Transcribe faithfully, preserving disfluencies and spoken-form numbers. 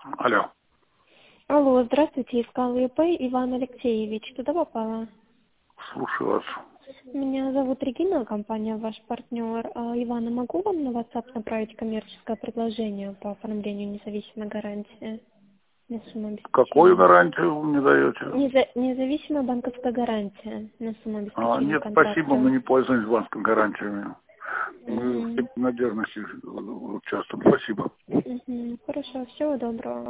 Алло. Алло, здравствуйте, искала ИП Иван Алексеевич. Туда попала? Слушаю вас. Меня зовут Регина, компания ваш партнер. А, Ивана, могу вам на WhatsApp направить коммерческое предложение по оформлению независимой гарантии на сумму Какую обеспечения? гарантию вы мне даете? Неза- Независимая банковская гарантия на сумму А, обеспечения нет, спасибо, контракта. мы не пользуемся банковскими гарантиями. Мы в Мгм. надежности участвуем. Спасибо. Мгм. Хорошо, всего доброго.